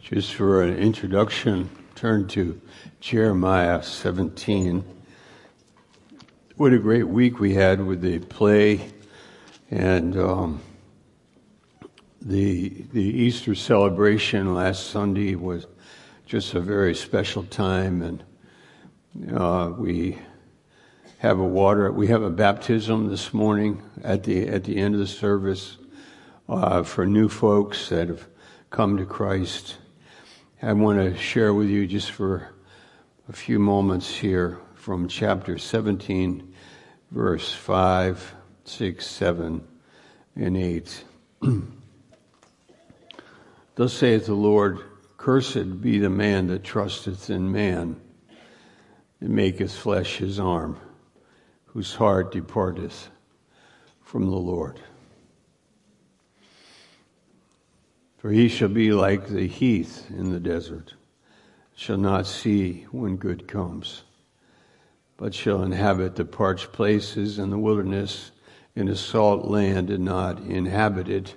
Just for an introduction, turn to Jeremiah 17. What a great week we had with the play and the Easter celebration last Sunday was just a very special time, and we have a baptism this morning at the end of the service for new folks that have come to Christ. I want to share with you just for a few moments here from chapter 17, verse 5, 6, 7, and 8. Thus saith the Lord, Cursed be the man that trusteth in man, and maketh flesh his arm, whose heart departeth from the Lord. For he shall be like the heath in the desert, shall not see when good comes, but shall inhabit the parched places in the wilderness, in a salt land and not inhabited.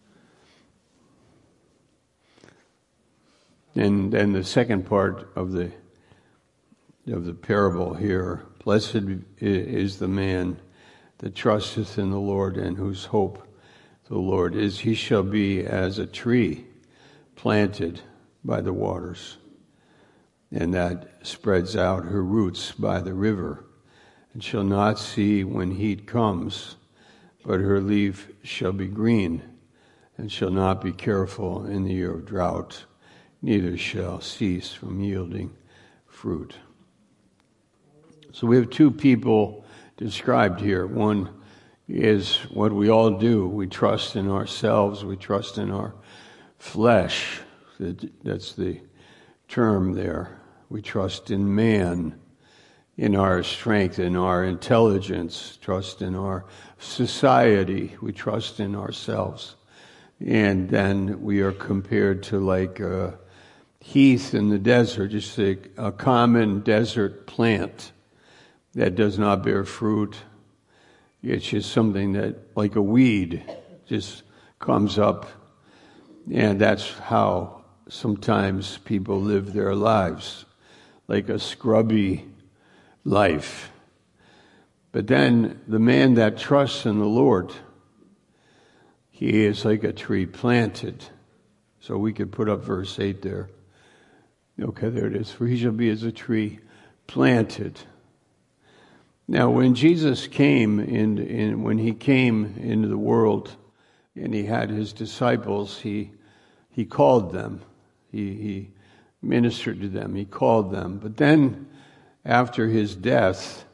And then the second part of the parable here, blessed is the man that trusteth in the Lord, and whose hope the Lord is. He shall be as a tree planted by the waters, and that spreads out her roots by the river, and shall not see when heat comes, but her leaf shall be green, and shall not be careful in the year of drought, neither shall cease from yielding fruit. So we have two people described here. One is what we all do. We trust in ourselves. We trust in our flesh. That's the term there. We trust in man, in our strength, in our intelligence, trust in our society. We trust in ourselves. And then we are compared to like a heath in the desert, just a common desert plant that does not bear fruit. It's just something that, like a weed, just comes up. And that's how sometimes people live their lives, like a scrubby life. But then the man that trusts in the Lord, he is like a tree planted. So we could put up verse 8 there. Okay, there it is. For he shall be as a tree planted. Now, when Jesus came when he came into the world and he had his disciples, he called them. He ministered to them. He called them. But then, after his death,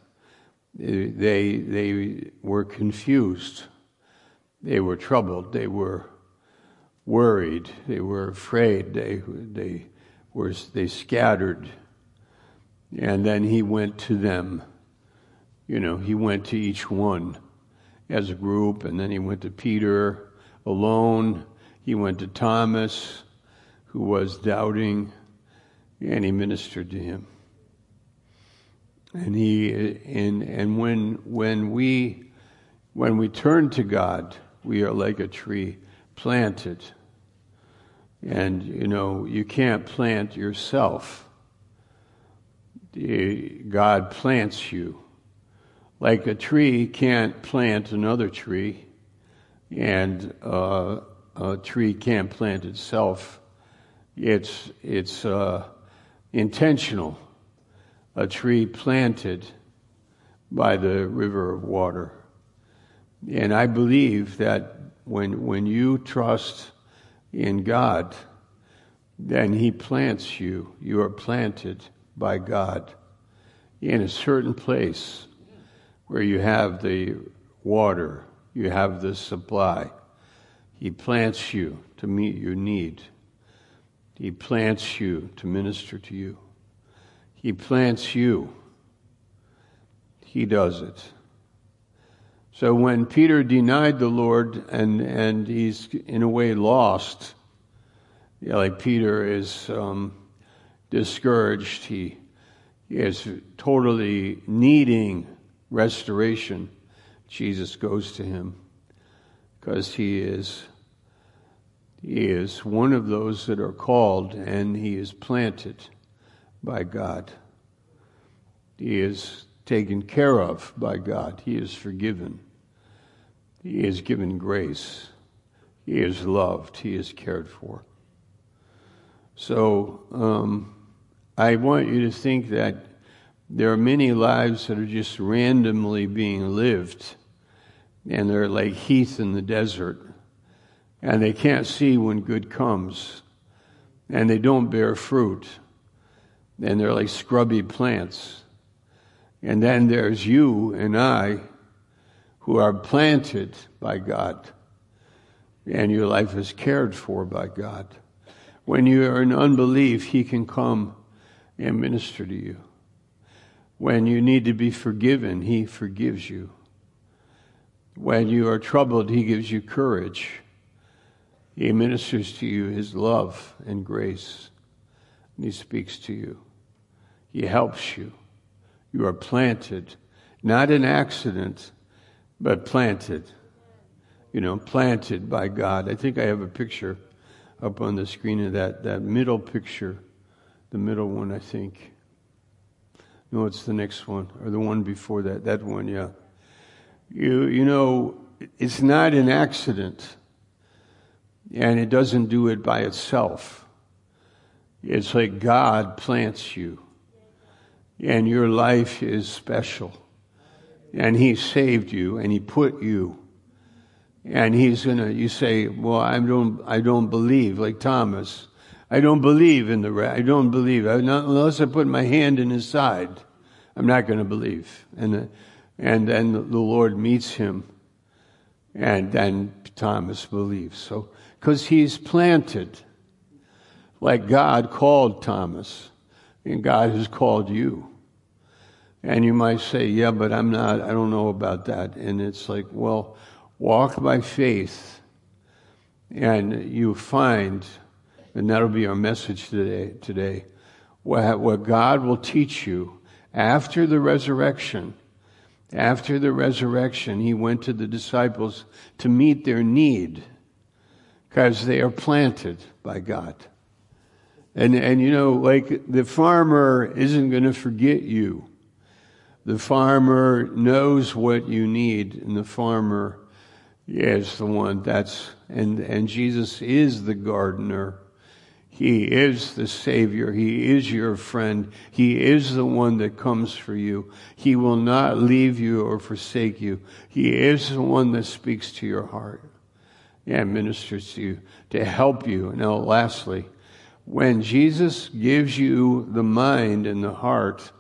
they were confused. They were troubled. They were worried. They were afraid. They scattered. And then he went to them. He went to each one as a group, and then he went to Peter alone. He went to Thomas, who was doubting, and he ministered to him. And when we turn to God, we are like a tree planted. And you can't plant yourself. God plants you. Like a tree can't plant another tree, and a tree can't plant itself. It's intentional. A tree planted by the river of water. And I believe that when you trust in God, then he plants you. You are planted by God in a certain place where you have the water, you have the supply. He plants you to meet your need. He plants you to minister to you. He plants you. He does it. So when Peter denied the Lord and he's in a way lost, like Peter is discouraged, he is totally needing restoration, Jesus goes to him because he He is one of those that are called, and he is planted by God. He is taken care of by God. He is forgiven. He is given grace. He is loved. He is cared for. So I want you to think that there are many lives that are just randomly being lived, and they're like heath in the desert, and they can't see when good comes, and they don't bear fruit, and they're like scrubby plants. And then there's you and I who are planted by God, and your life is cared for by God. When you are in unbelief, he can come and minister to you. When you need to be forgiven, he forgives you. When you are troubled, he gives you courage. He ministers to you his love and grace. And he speaks to you. He helps you. You are planted, not an accident, but planted. Planted by God. I think I have a picture up on the screen of that middle picture. The middle one, I think. No, it's the next one, or the one before that. That one, yeah. You know, it's not an accident, and it doesn't do it by itself. It's like God plants you, and your life is special, and he saved you, and he put you, and you say, well, I don't believe, like Thomas. I don't believe unless I put my hand in his side. I'm not going to believe. And then the Lord meets him, and then Thomas believes. So, because he's planted, like God called Thomas, and God has called you. And you might say, yeah, but I don't know about that. And it's like, well, walk by faith, and you find. And that'll be our message today. What God will teach you after the resurrection. After the resurrection, he went to the disciples to meet their need, because they are planted by God. And like the farmer isn't going to forget you. The farmer knows what you need, and the farmer is the one and Jesus is the gardener. He is the Savior. He is your friend. He is the one that comes for you. He will not leave you or forsake you. He is the one that speaks to your heart and ministers to you to help you. Now, lastly, when Jesus gives you the mind and the heart,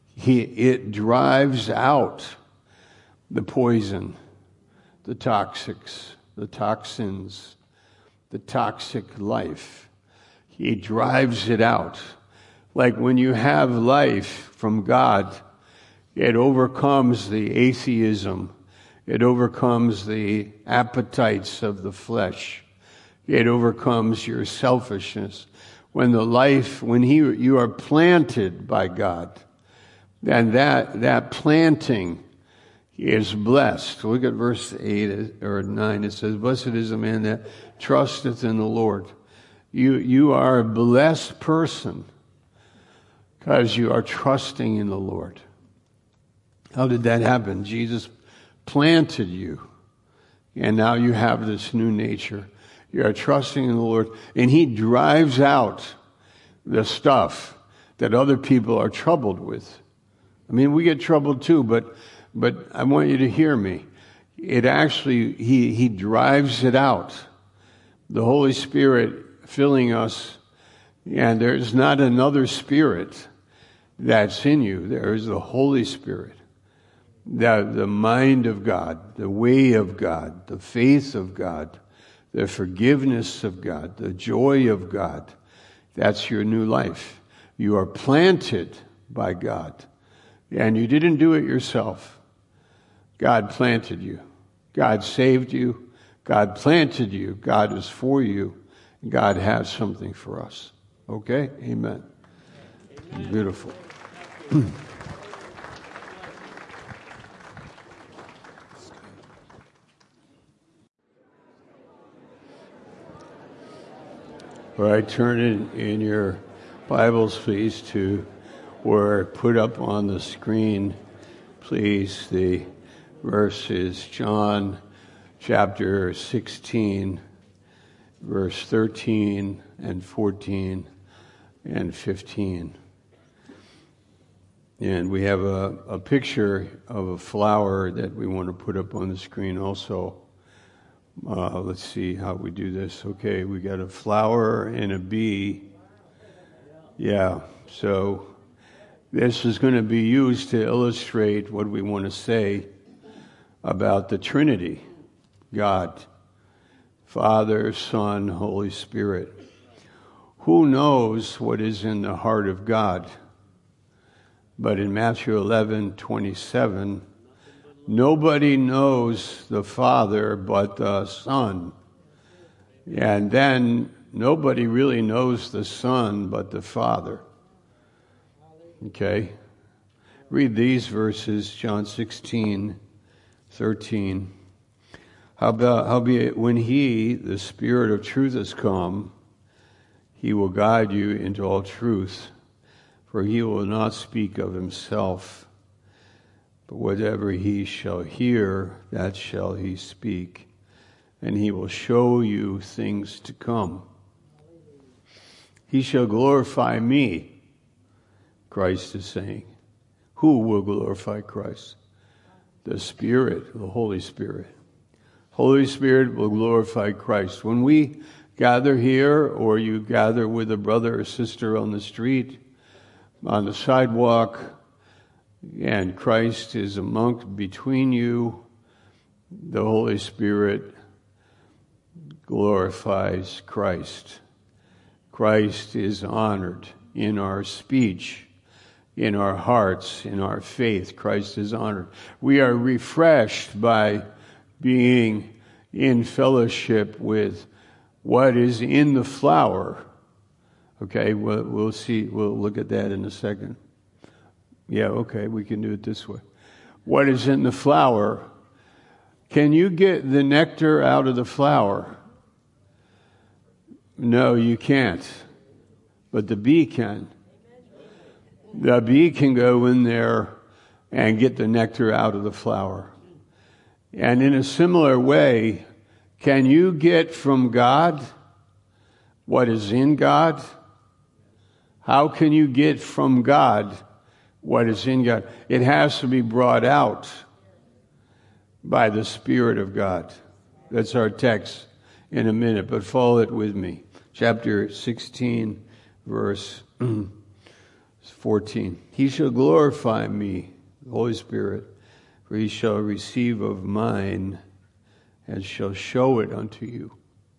it drives out the poison, the toxics, the toxins, the toxic life. He drives it out. Like when you have life from God, it overcomes the atheism. It overcomes the appetites of the flesh. It overcomes your selfishness. When you are planted by God, then that planting is blessed. Look at verse 8 or 9. It says, blessed is the man that trusteth in the Lord. You are a blessed person because you are trusting in the Lord. How did that happen? Jesus planted you, and now you have this new nature. You are trusting in the Lord, and he drives out the stuff that other people are troubled with. I mean, we get troubled too, but I want you to hear me. It actually, he drives it out. The Holy Spirit filling us, and there's not another spirit that's in you. There is the Holy Spirit, the mind of God, the way of God, the faith of God, the forgiveness of God, the joy of God. That's your new life. You are planted by God, and you didn't do it yourself. God planted you. God saved you. God planted you. God is for you. God has something for us. Okay? Amen. Amen. Beautiful. All right, turn in your Bibles, please, to where put up on the screen, please. The verse is John chapter 16, verse 13 and 14 and 15. And we have a picture of a flower that we want to put up on the screen also. Let's see how we do this. Okay, we got a flower and a bee. Yeah, so this is going to be used to illustrate what we want to say about the Trinity, God, Father, Son, Holy Spirit. Who knows what is in the heart of God? But in Matthew 11:27, nobody knows the Father but the Son. And then nobody really knows the Son but the Father. Okay? Read these verses, John 16:13. Howbeit, when He, the Spirit of truth, is come, He will guide you into all truth, for He will not speak of Himself, but whatever He shall hear, that shall He speak, and He will show you things to come. He shall glorify me, Christ is saying. Who will glorify Christ? The Spirit, the Holy Spirit. Holy Spirit will glorify Christ. When we gather here, or you gather with a brother or sister on the street, on the sidewalk, and Christ is among between you, the Holy Spirit glorifies Christ. Christ is honored in our speech, in our hearts, in our faith. Christ is honored. We are refreshed by being in fellowship with what is in the flower. Okay, we'll see. We'll look at that in a second. Yeah, okay, we can do it this way. What is in the flower? Can you get the nectar out of the flower? No, you can't. But the bee can. The bee can go in there and get the nectar out of the flower. And in a similar way, can you get from God what is in God? How can you get from God what is in God? It has to be brought out by the Spirit of God. That's our text in a minute, but follow it with me. Chapter 16, verse 14. He shall glorify me, the Holy Spirit, for He shall receive of mine and shall show it unto you.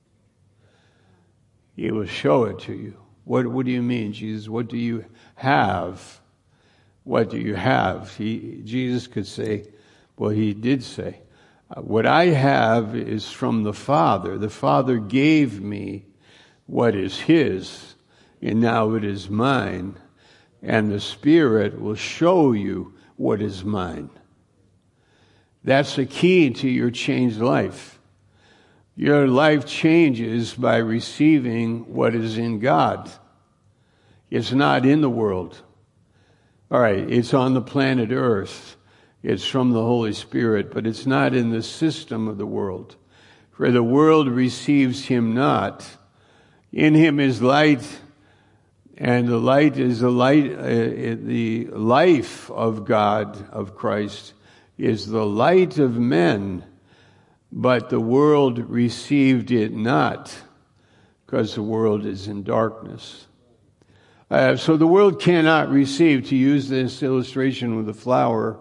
He will show it to you. What do you mean, Jesus? What do you have? What do you have? Jesus could say, well, He did say, what I have is from the Father. The Father gave me what is His, and now it is mine. And the Spirit will show you what is mine. That's the key to your changed life. Your life changes by receiving what is in God. It's not in the world. All right, it's on the planet Earth. It's from the Holy Spirit, but it's not in the system of the world. For the world receives Him not. In Him is light, and the light is the life of God, of Christ, is the light of men, but the world received it not, because the world is in darkness. So the world cannot receive, to use this illustration with the flower,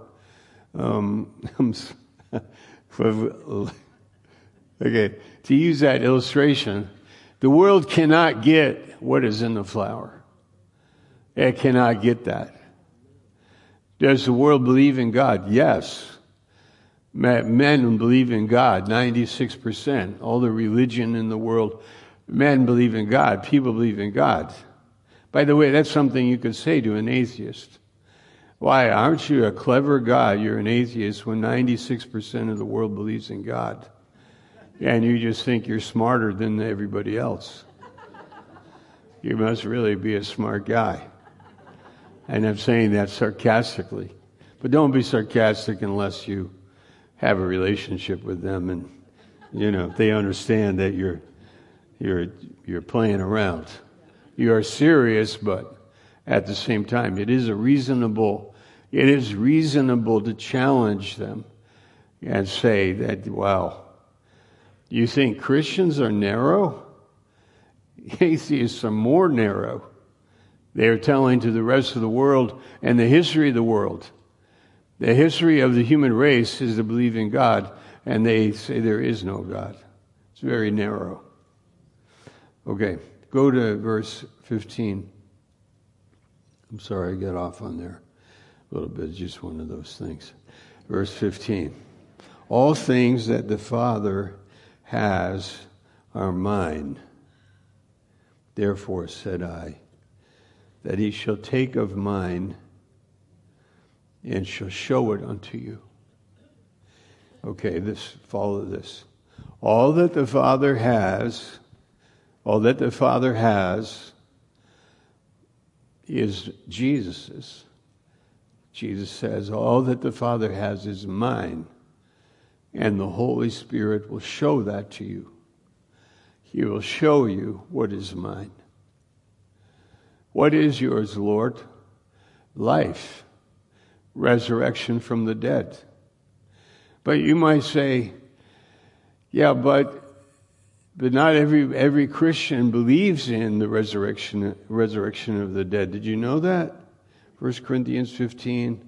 okay, to use that illustration, the world cannot get what is in the flower. It cannot get that. Does the world believe in God? Yes. Men believe in God, 96%. All the religion in the world, men believe in God. People believe in God. By the way, that's something you could say to an atheist. Why, aren't you a clever guy? You're an atheist when 96% of the world believes in God. And you just think you're smarter than everybody else. You must really be a smart guy. And I'm saying that sarcastically. But don't be sarcastic unless you have a relationship with them and, they understand that you're playing around. You are serious, but at the same time, it is reasonable to challenge them and say that, wow, you think Christians are narrow? Atheists are more narrow. They are telling to the rest of the world and the history of the world. The history of the human race is to believe in God, and they say there is no God. It's very narrow. Okay, go to verse 15. I'm sorry, I got off on there a little bit, just one of those things. Verse 15. All things that the Father has are mine. Therefore said I, that he shall take of mine and shall show it unto you. Okay, follow this. All that the Father has is Jesus's. Jesus says, all that the Father has is mine, and the Holy Spirit will show that to you. He will show you what is mine. What is yours, Lord? Life, resurrection from the dead. But you might say, yeah, but not every Christian believes in the resurrection of the dead. Did you know that? 1 Corinthians 15.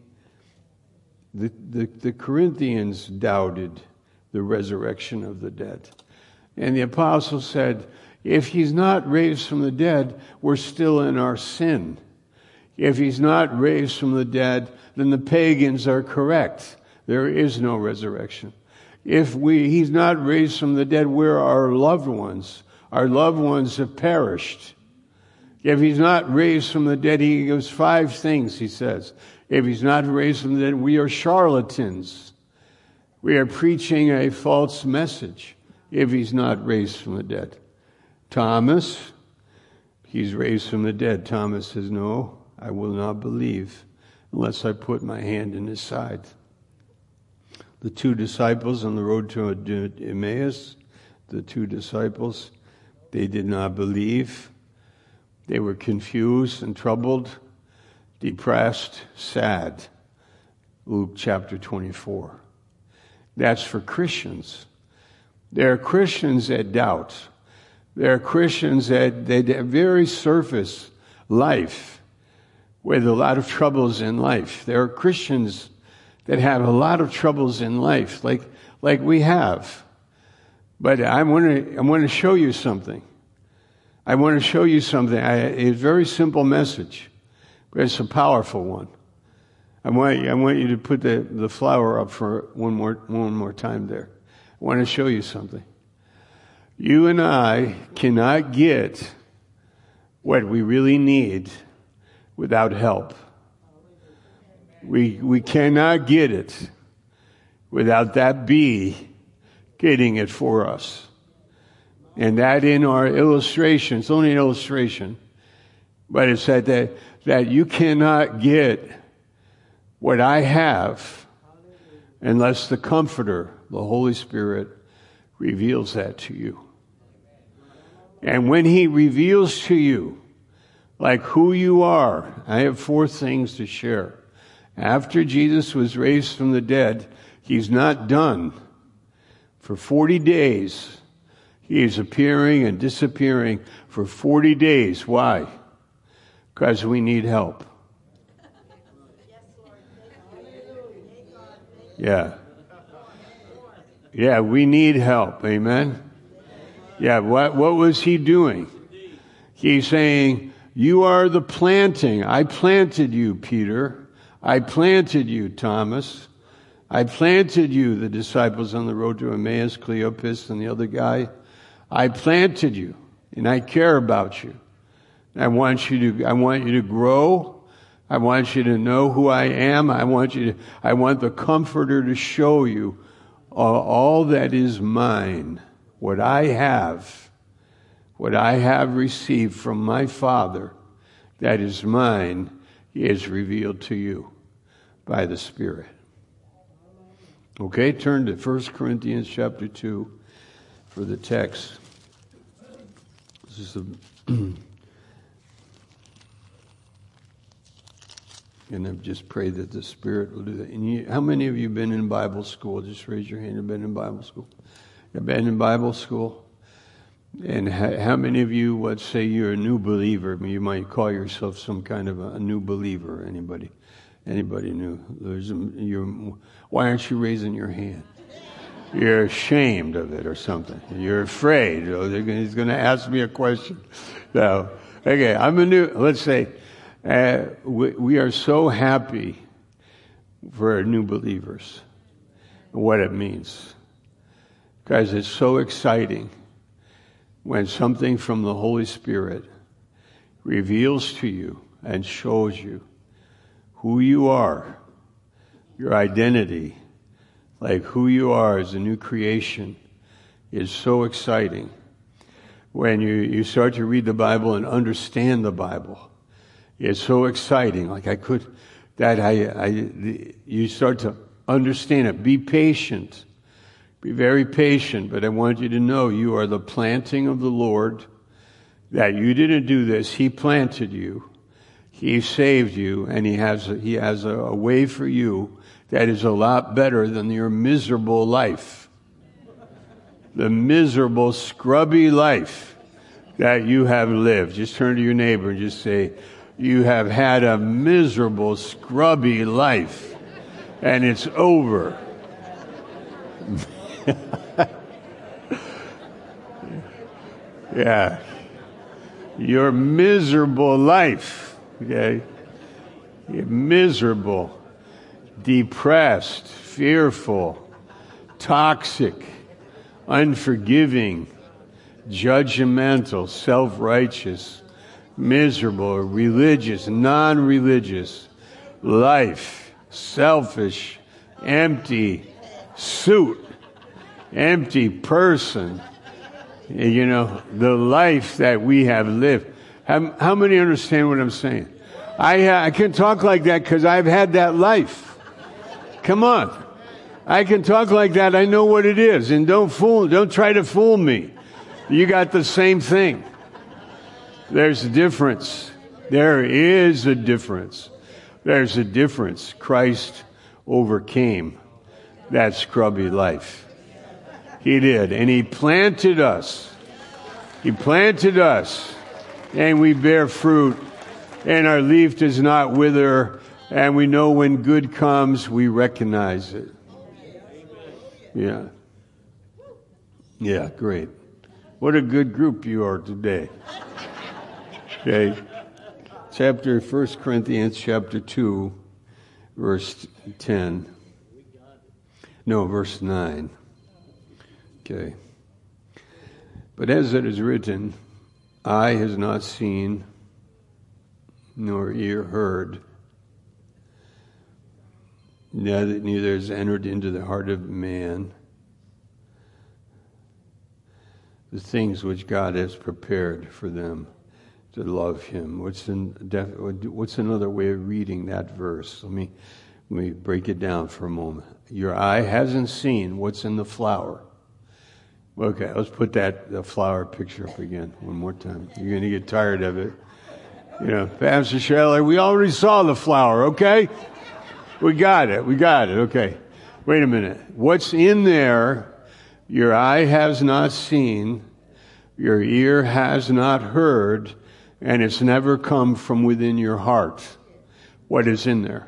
The Corinthians doubted the resurrection of the dead. And the apostle said, if he's not raised from the dead, we're still in our sin. If he's not raised from the dead, then the pagans are correct. There is no resurrection. If he's not raised from the dead, we're our loved ones. Our loved ones have perished. If he's not raised from the dead, he gives 5 things, he says. If he's not raised from the dead, we are charlatans. We are preaching a false message if he's not raised from the dead. Thomas, he's raised from the dead. Thomas says, no, I will not believe unless I put my hand in his side. The 2 disciples on the road to Emmaus, the 2 disciples, they did not believe. They were confused and troubled, depressed, sad. Luke chapter 24. That's for Christians. There are Christians that doubt. There are Christians that they have very surface life with a lot of troubles in life. There are Christians that have a lot of troubles in life, like we have. But I want to show you something. I want to show you something. It's a very simple message, but it's a powerful one. I want you to put the flower up for one more time there. I want to show you something. You and I cannot get what we really need without help. We cannot get it without that bee getting it for us. And that in our illustration, it's only an illustration, but it's that you cannot get what I have unless the Comforter, the Holy Spirit, reveals that to you. And when he reveals to you, like who you are, I have 4 things to share. After Jesus was raised from the dead, he's not done. For 40 days, he is appearing and disappearing for 40 days. Why? Because we need help. Yeah. Yeah, we need help. Amen? Yeah, what was he doing? He's saying, you are the planting. I planted you, Peter. I planted you, Thomas. I planted you, the disciples on the road to Emmaus, Cleopas and the other guy. I planted you, and I care about you. I want you to grow. I want you to know who I am. I want the Comforter to show you all that is mine, what I have, What I have received from my Father, that is mine, is revealed to you by the Spirit. Okay, turn to 1 Corinthians chapter 2 for the text. This is and I just pray that the Spirit will do that. And how many of you have been in Bible school? Just raise your hand. Have been in Bible school? You've been in Bible school? And how many of you, let's say you're a new believer? I mean, you might call yourself some kind of a new believer. Anybody new? Why aren't you raising your hand? You're ashamed of it or something. You're afraid. He's going to ask me a question. No. Okay, let's say, we are so happy for new believers, what it means. Guys, it's so exciting when something from the Holy Spirit reveals to you and shows you who you are, your identity, like who you are as a new creation, is so exciting. When you start to read the Bible and understand the Bible, it's so exciting. Like you start to understand it. Be patient. Be very patient, but I want you to know you are the planting of the Lord, that you didn't do this. He planted you. He saved you, and He has a way for you that is a lot better than your miserable life. The miserable, scrubby life that you have lived. Just turn to your neighbor and just say, you have had a miserable, scrubby life, and it's over. Yeah. Your miserable life, okay? You're miserable, depressed, fearful, toxic, unforgiving, judgmental, self-righteous, miserable, religious, non-religious, life, selfish, empty, empty person. You know, the life that we have lived. How many understand what I'm saying? I can talk like that because I've had that life. Come on. I can talk like that. I know what it is. And don't try to fool me. You got the same thing. There's a difference. There is a difference. There's a difference. Christ overcame that scrubby life. He did. And He planted us. He planted us. And we bear fruit. And our leaf does not wither. And we know when good comes, we recognize it. Yeah. Yeah, great. What a good group you are today. Okay. 1 Corinthians chapter 2, verse 10. No, verse 9. Okay. But as it is written, eye has not seen, nor ear heard, neither has entered into the heart of man the things which God has prepared for them to love Him. What's another way of reading that verse? Let me break it down for a moment. Your eye hasn't seen what's in the flower. Okay, let's put the flower picture up again one more time. You're going to get tired of it. You know, Pastor Scheller, we already saw the flower, okay? We got it, okay. Wait a minute. What's in there, your eye has not seen, your ear has not heard, and it's never come from within your heart. What is in there?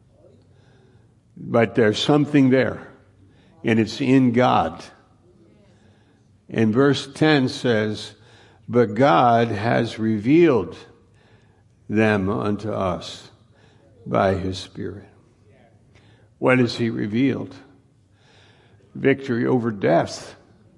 But there's something there, and it's in God. And verse 10 says, but God has revealed them unto us by His Spirit. What has He revealed? Victory over death.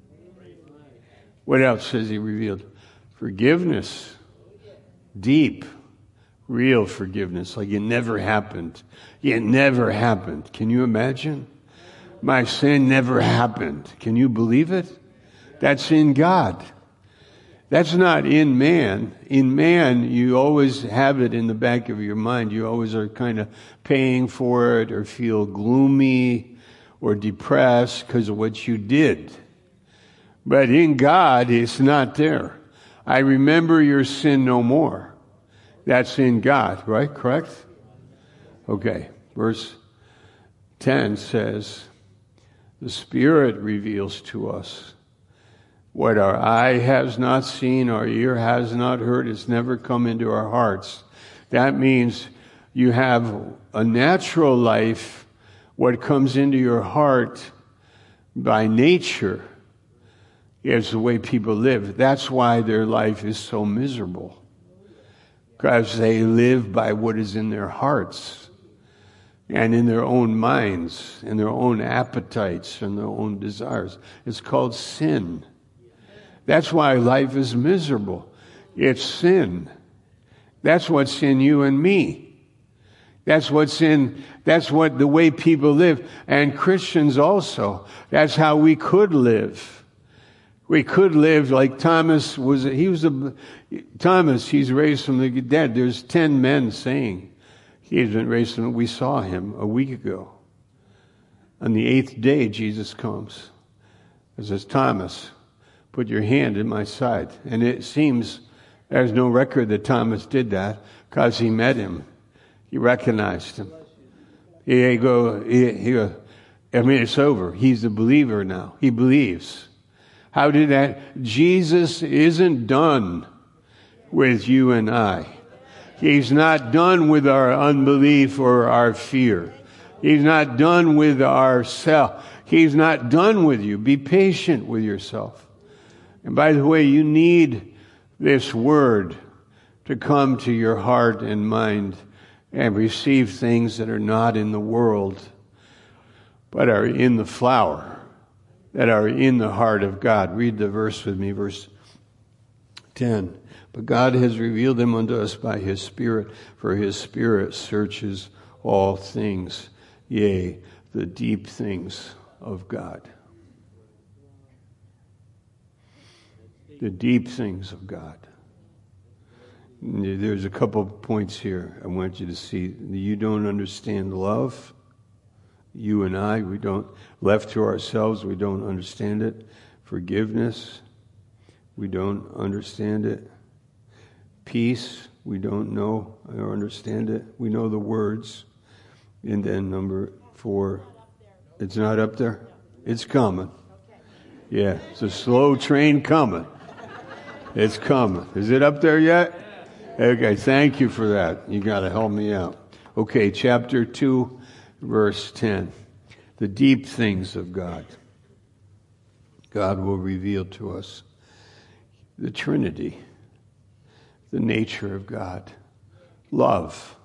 What else has He revealed? Forgiveness. Deep, real forgiveness, like it never happened. It never happened. Can you imagine? My sin never happened. Can you believe it? That's in God. That's not in man. In man, you always have it in the back of your mind. You always are kind of paying for it or feel gloomy or depressed because of what you did. But in God, it's not there. I remember your sin no more. That's in God, right? Correct? Okay. Verse 10 says, the Spirit reveals to us what our eye has not seen, our ear has not heard, it's never come into our hearts. That means you have a natural life. What comes into your heart by nature is the way people live. That's why their life is so miserable. Because they live by what is in their hearts and in their own minds, in their own appetites and their own desires. It's called sin. That's why life is miserable. It's sin. That's what's in you and me. That's what the way people live. And Christians also. That's how we could live. We could live like Thomas was. Thomas, he's raised from the dead. There's 10 men saying he's been raised from. We saw him a week ago. On the 8th day, Jesus comes. It says, Thomas, put your hand in my side. And it seems there's no record that Thomas did that because he met him. He recognized him. It's over. He's a believer now. He believes. How did that? Jesus isn't done with you and I. He's not done with our unbelief or our fear. He's not done with ourself. He's not done with you. Be patient with yourself. And by the way, you need this word to come to your heart and mind and receive things that are not in the world, but are in the flower, that are in the heart of God. Read the verse with me, verse 10. But God has revealed them unto us by his Spirit, for his Spirit searches all things, yea, the deep things of God. The deep things of God. There's a couple of points here I want you to see. You don't understand love. You and I, we don't, left to ourselves, we don't understand it. Forgiveness, we don't understand it. Peace, we don't know or understand it. We know the words. And then number 4, it's not up there? It's coming. Yeah, it's a slow train coming. It's coming. Is it up there yet? Okay, thank you for that. You got to help me out. Okay, chapter 2, verse 10. The deep things of God. God will reveal to us the Trinity, the nature of God. Love.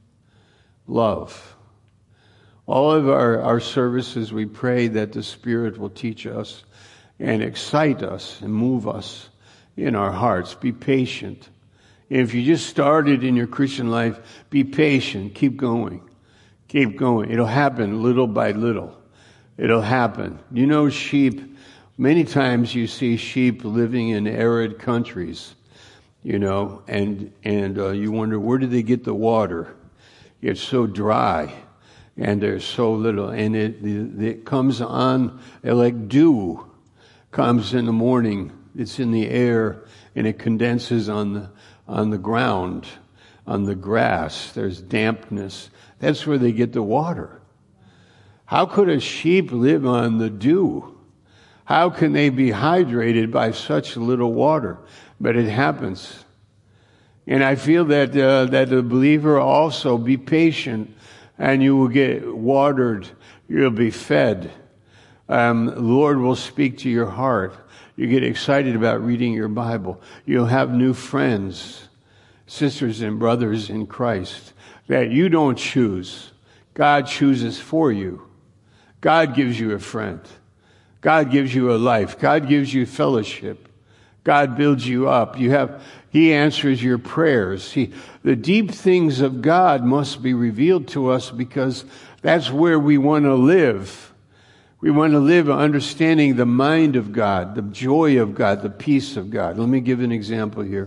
Love. All of our services, we pray that the Spirit will teach us and excite us and move us in our hearts. Be patient. If you just started in your Christian life, be patient. Keep going. Keep going. It'll happen little by little. It'll happen. You know, sheep, many times you see sheep living in arid countries, you know, and you wonder, where do they get the water? It's so dry and there's so little, and it comes on like dew comes in the morning. It's in the air and it condenses on the ground, on the grass. There's dampness. That's where they get the water. How could a sheep live on the dew? How can they be hydrated by such little water? But it happens. And I feel that the believer also be patient and you will get watered. You'll be fed. The Lord will speak to your heart. You get excited about reading your Bible. You'll have new friends, sisters and brothers in Christ that you don't choose. God chooses for you. God gives you a friend. God gives you a life. God gives you fellowship. God builds you up. He answers your prayers. The deep things of God must be revealed to us because that's where we want to live. We want to live understanding the mind of God, the joy of God, the peace of God. Let me give an example here.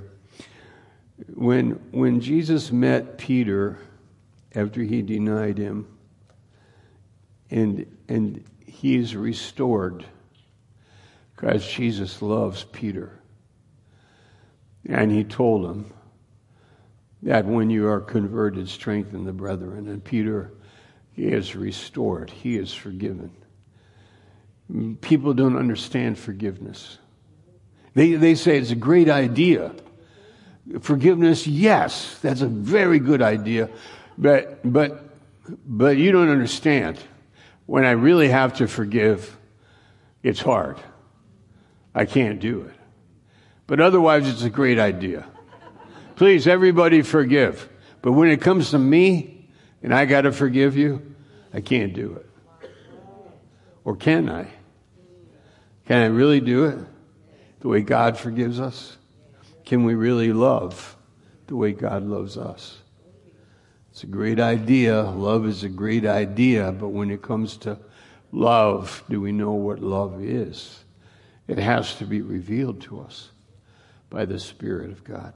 When Jesus met Peter after he denied him, and he is restored because Jesus loves Peter. And he told him that when you are converted, strengthen the brethren. And Peter, he is restored. He is forgiven. People don't understand forgiveness. They say it's a great idea. Forgiveness, yes, that's a very good idea. But you don't understand. When I really have to forgive, it's hard. I can't do it. But otherwise, it's a great idea. Please, everybody forgive. But when it comes to me, and I got to forgive you, I can't do it. Or can I? Can I really do it the way God forgives us? Can we really love the way God loves us? It's a great idea. Love is a great idea. But when it comes to love, do we know what love is? It has to be revealed to us by the Spirit of God.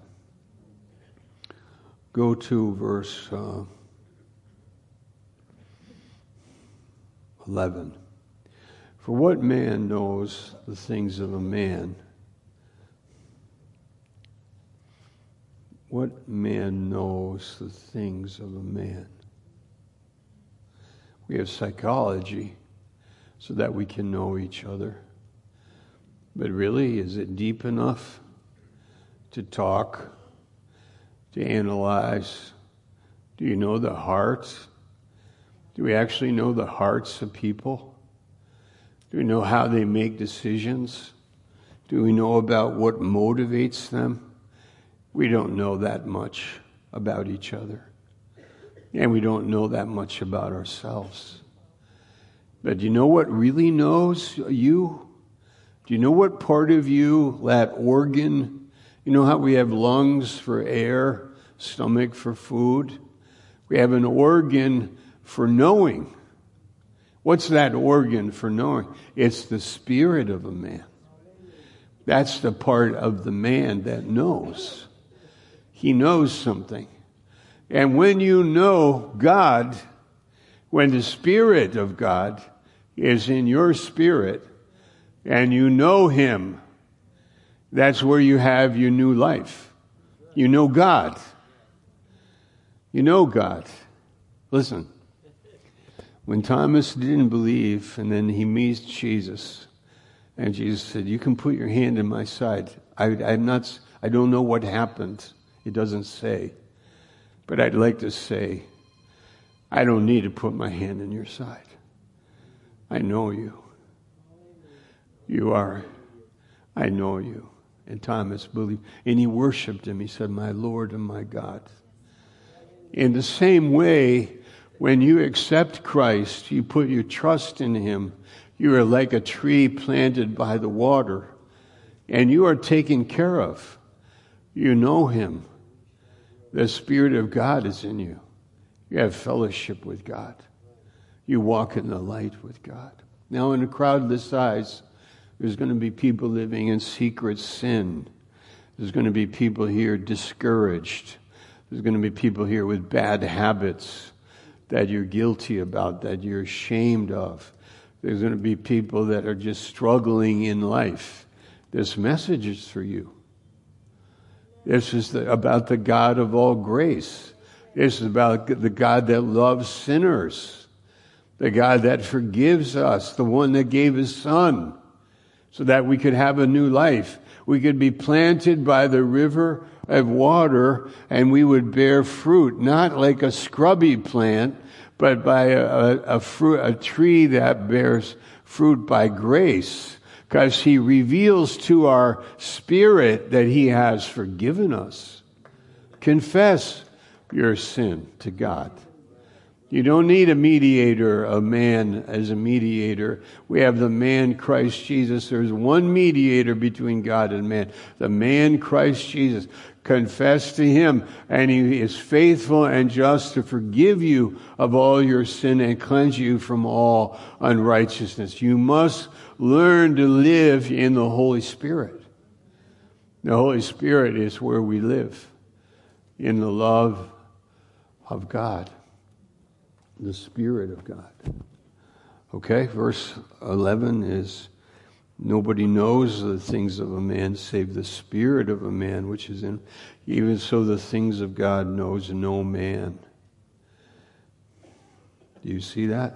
Go to verse 11. For what man knows the things of a man? What man knows the things of a man? We have psychology so that we can know each other. But really, is it deep enough to talk, to analyze? Do you know the heart? Do we actually know the hearts of people? Do we know how they make decisions? Do we know about what motivates them? We don't know that much about each other. And we don't know that much about ourselves. But do you know what really knows you? Do you know what part of you, that organ, you know how we have lungs for air, stomach for food? We have an organ for knowing. What's that organ for knowing? It's the spirit of a man. That's the part of the man that knows. He knows something. And when you know God, when the Spirit of God is in your spirit and you know Him, that's where you have your new life. You know God. You know God. Listen, when Thomas didn't believe and then he meets Jesus, and Jesus said, you can put your hand in my side. I don't know what happened. It doesn't say. But I'd like to say, I don't need to put my hand in your side. I know you. You are. I know you. And Thomas believed. And he worshiped him. He said, my Lord and my God. In the same way, when you accept Christ, you put your trust in Him, you are like a tree planted by the water. And you are taken care of. You know Him. The Spirit of God is in you. You have fellowship with God. You walk in the light with God. Now, in a crowd this size, there's going to be people living in secret sin. There's going to be people here discouraged. There's going to be people here with bad habits that you're guilty about, that you're ashamed of. There's going to be people that are just struggling in life. This message is for you. This is about the God of all grace. This is about the God that loves sinners. The God that forgives us. The one that gave His Son so that we could have a new life. We could be planted by the river of water and we would bear fruit. Not like a scrubby plant, but by a tree that bears fruit by grace. Because He reveals to our spirit that He has forgiven us. Confess your sin to God. You don't need a mediator, a man as a mediator. We have the man Christ Jesus. There's one mediator between God and man. The man Christ Jesus. confess to him, and he is faithful and just to forgive you of all your sin and cleanse you from all unrighteousness. You must learn to live in the Holy Spirit. The Holy Spirit is where we live, in the love of God, the Spirit of God. Okay, verse 11 is, nobody knows the things of a man save the Spirit of a man which is in. Even so, the things of God knows no man. Do you see that?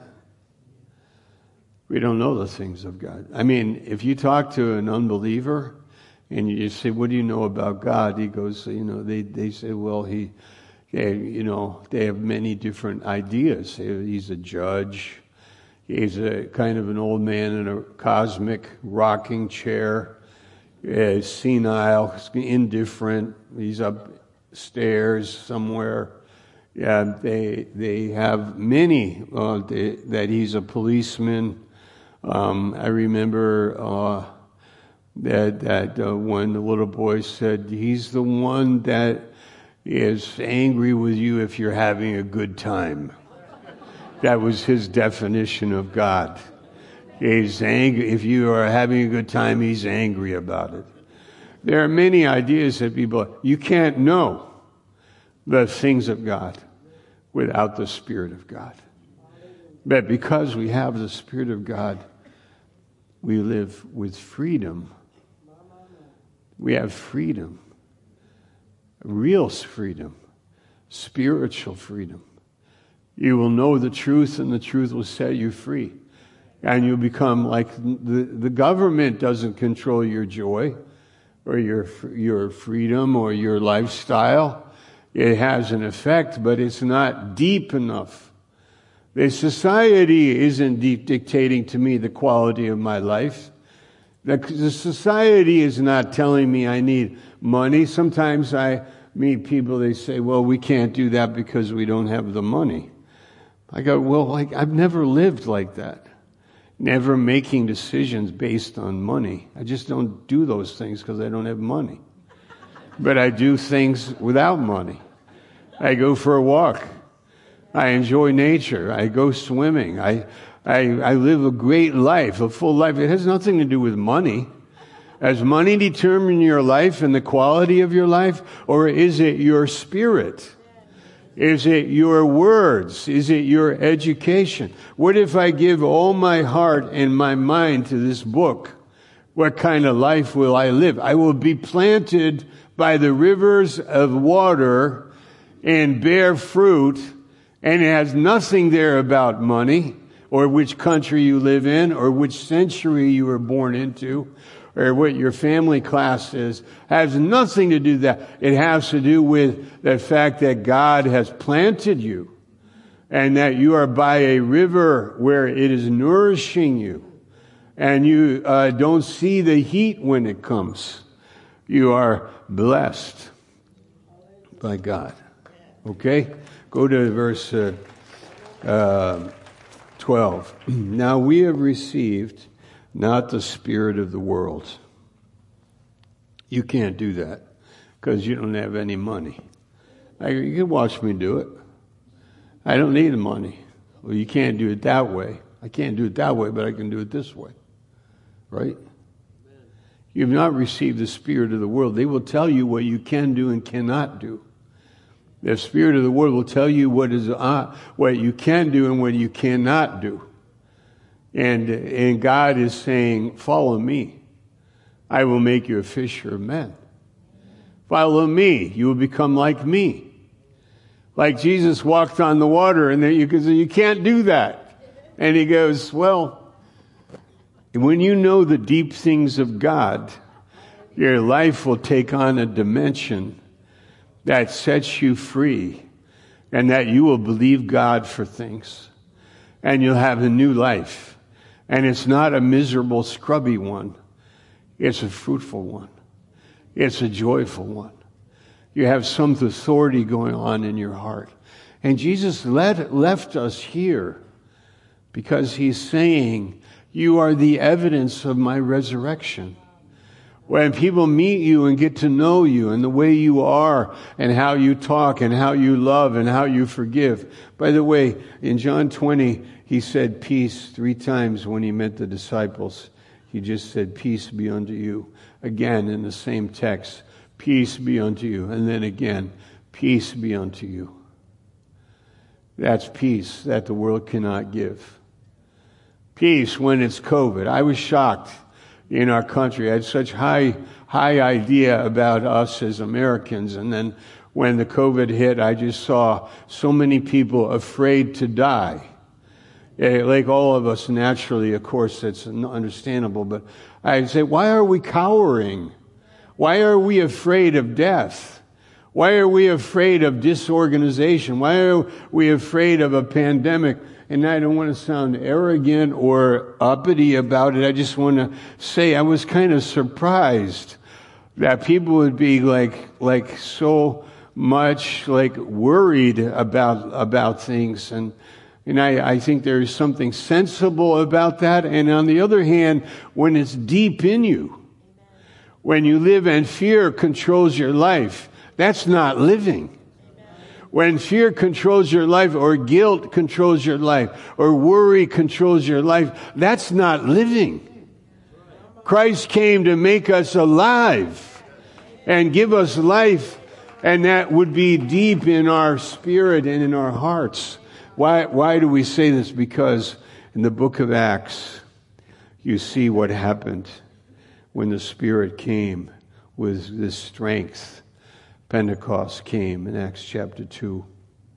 We don't know the things of God. I mean, if you talk to an unbeliever and you say, what do you know about God? He goes, they say, well, they have many different ideas. He's a judge. He's a kind of an old man in a cosmic rocking chair, senile, indifferent. He's upstairs somewhere. Yeah, they have many that he's a policeman. I remember that when the little boy said, he's the one that is angry with you if you're having a good time. That was his definition of God. He's angry. If you are having a good time, he's angry about it. There are many ideas that you can't know the things of God without the Spirit of God. But because we have the Spirit of God, we live with freedom. We have freedom. Real freedom. Spiritual freedom. You will know the truth, and the truth will set you free. And you'll become like the government doesn't control your joy or your freedom or your lifestyle. It has an effect, but it's not deep enough. The society isn't dictating to me the quality of my life. The society is not telling me I need money. Sometimes I meet people, they say, well, we can't do that because we don't have the money. I go, well, I've never lived like that. Never making decisions based on money. I just don't do those things because I don't have money. But I do things without money. I go for a walk. I enjoy nature. I go swimming. I live a great life, a full life. It has nothing to do with money. Does money determine your life and the quality of your life? Or is it your spirit? Is it your words? Is it your education? What if I give all my heart and my mind to this book? What kind of life will I live? I will be planted by the rivers of water and bear fruit, and it has nothing there about money or which country you live in or which century you were born into or what your family class is. Has nothing to do with that. It has to do with the fact that God has planted you and that you are by a river where it is nourishing you, and you don't see the heat when it comes. You are blessed by God. Okay? Go to verse 12. Now we have received not the spirit of the world. You can't do that because you don't have any money. You can watch me do it. I don't need the money. Well, you can't do it that way. I can't do it that way, but I can do it this way. Right? You've not received the spirit of the world. They will tell you what you can do and cannot do. The spirit of the world will tell you what you can do and what you cannot do. And God is saying, follow me. I will make you a fisher of men. Follow me. You will become like me. Like Jesus walked on the water, and you can say, you can't do that. And he goes, well, when you know the deep things of God, your life will take on a dimension that sets you free, and that you will believe God for things, and you'll have a new life. And it's not a miserable, scrubby one. It's a fruitful one. It's a joyful one. You have some authority going on in your heart. And Jesus left us here because he's saying, you are the evidence of my resurrection. When people meet you and get to know you and the way you are and how you talk and how you love and how you forgive. By the way, in John 20, he said peace 3 times when he met the disciples. He just said, peace be unto you. Again, in the same text, peace be unto you. And then again, peace be unto you. That's peace that the world cannot give. Peace when it's COVID. I was shocked in our country. I had such high idea about us as Americans. And then when the COVID hit, I just saw so many people afraid to die. Like all of us naturally, of course, that's understandable. But I say, why are we cowering? Why are we afraid of death? Why are we afraid of disorganization? Why are we afraid of a pandemic? And I don't want to sound arrogant or uppity about it. I just want to say I was kind of surprised that people would be like so much like worried about things. And I think there's something sensible about that. And on the other hand, when it's deep in you, when you live and fear controls your life, that's not living. When fear controls your life, or guilt controls your life, or worry controls your life, that's not living. Christ came to make us alive and give us life, and that would be deep in our spirit and in our hearts. Why do we say this? Because in the book of Acts, you see what happened when the Spirit came with this strength. Pentecost came in Acts chapter 2.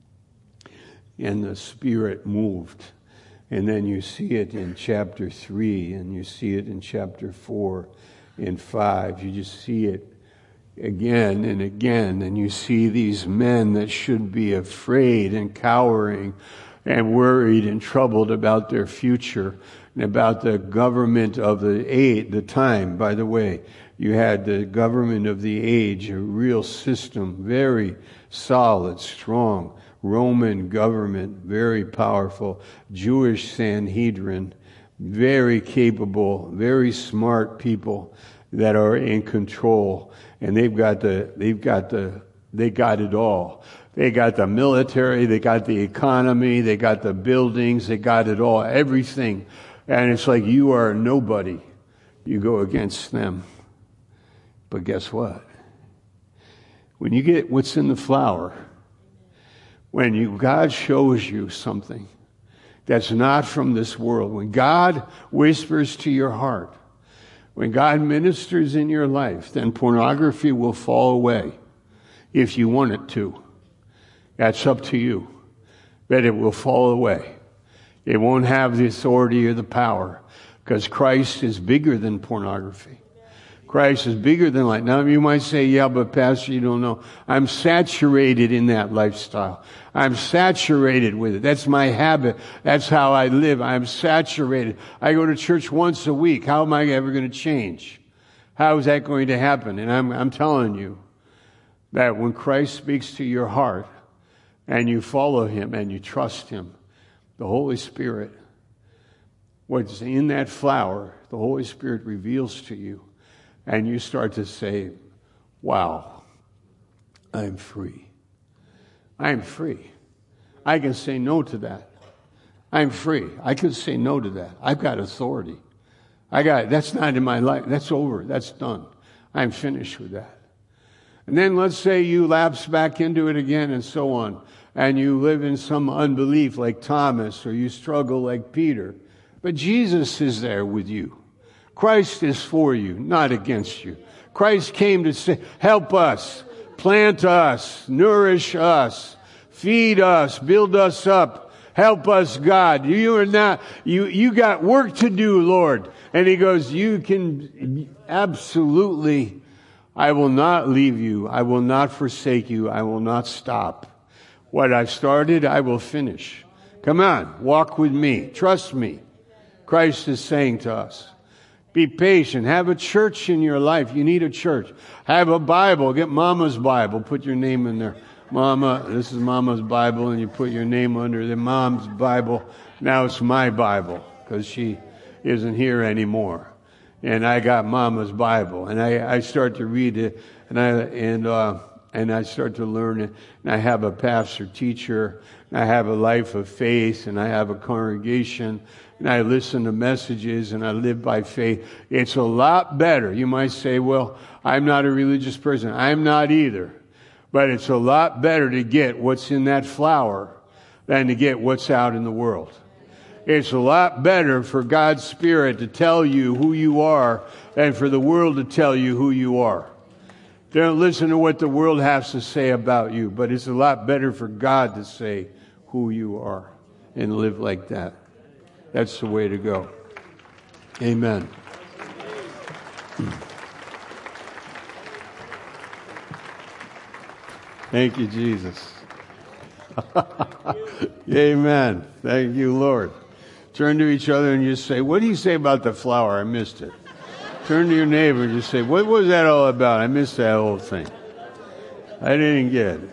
And the Spirit moved. And then you see it in chapter 3, and you see it in chapter 4 and 5. You just see it again and again. And you see these men that should be afraid and cowering and worried and troubled about their future and about the government of the time. By the way, you had the government of the age, a real system, very solid, strong, Roman government, very powerful, Jewish Sanhedrin, very capable, very smart people that are in control, and they got it all. They got the military, they got the economy, they got the buildings, they got it all, everything. And it's like you are nobody. You go against them. But guess what? When you get what's in the flower, when God shows you something that's not from this world, when God whispers to your heart, when God ministers in your life, then pornography will fall away if you want it to. That's up to you. But it will fall away. It won't have the authority or the power because Christ is bigger than pornography. Christ is bigger than life. Now you might say, yeah, but Pastor, you don't know. I'm saturated in that lifestyle. I'm saturated with it. That's my habit. That's how I live. I'm saturated. I go to church once a week. How am I ever going to change? How is that going to happen? And I'm telling you that when Christ speaks to your heart and you follow Him and you trust Him, the Holy Spirit, what's in that flower, the Holy Spirit reveals to you. And you start to say, wow, I'm free. I'm free. I can say no to that. I'm free. I can say no to that. I've got authority. That's not in my life. That's over. That's done. I'm finished with that. And then let's say you lapse back into it again and so on. And you live in some unbelief like Thomas, or you struggle like Peter. But Jesus is there with you. Christ is for you, not against you. Christ came to say, help us, plant us, nourish us, feed us, build us up, help us, God. You got work to do, Lord. And He goes, you can absolutely, I will not leave you. I will not forsake you. I will not stop. What I've started, I will finish. Come on, walk with me. Trust me. Christ is saying to us. Be patient. Have a church in your life. You need a church. Have a Bible. Get Mama's Bible. Put your name in there. Mama, this is Mama's Bible, and you put your name under the Mom's Bible. Now it's my Bible because she isn't here anymore. And I got Mama's Bible, and I start to read it, and I start to learn it. And I have a pastor teacher, and I have a life of faith, and I have a congregation, and I listen to messages, and I live by faith. It's a lot better. You might say, well, I'm not a religious person. I'm not either. But it's a lot better to get what's in that flower than to get what's out in the world. It's a lot better for God's Spirit to tell you who you are than for the world to tell you who you are. Don't listen to what the world has to say about you, but it's a lot better for God to say who you are and live like that. That's the way to go. Amen. Thank you, Jesus. Amen. Thank you, Lord. Turn to each other and just say, what do you say about the flower? I missed it. Turn to your neighbor and just say, what was that all about? I missed that whole thing. I didn't get it.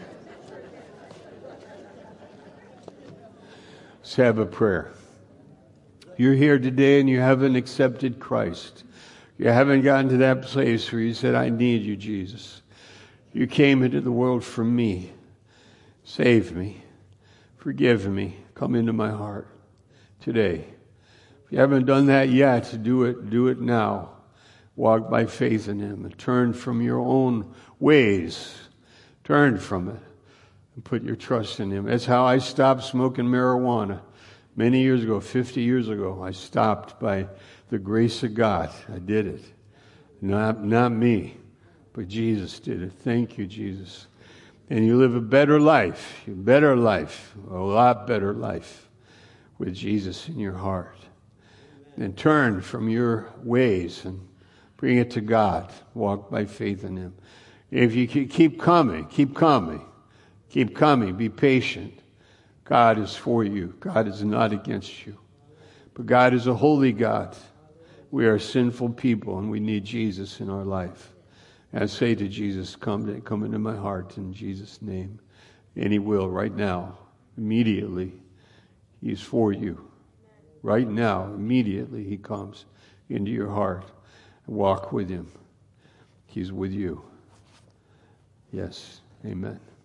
Let's have a prayer. You're here today and you haven't accepted Christ. You haven't gotten to that place where you said, I need you, Jesus. You came into the world for me. Save me. Forgive me. Come into my heart today. If you haven't done that yet, do it now. Walk by faith in Him and turn from your own ways. Turn from it and put your trust in Him. That's how I stopped smoking marijuana. Many years ago, 50 years ago, I stopped by the grace of God. I did it. Not me, but Jesus did it. Thank you, Jesus. And you live a better life, a lot better life with Jesus in your heart. And turn from your ways and bring it to God. Walk by faith in Him. If you keep coming, be patient. God is for you. God is not against you. But God is a holy God. We are sinful people and we need Jesus in our life. And I say to Jesus, come into my heart in Jesus' name. And He will right now, immediately. He's for you. Right now, immediately He comes into your heart. Walk with Him. He's with you. Yes. Amen.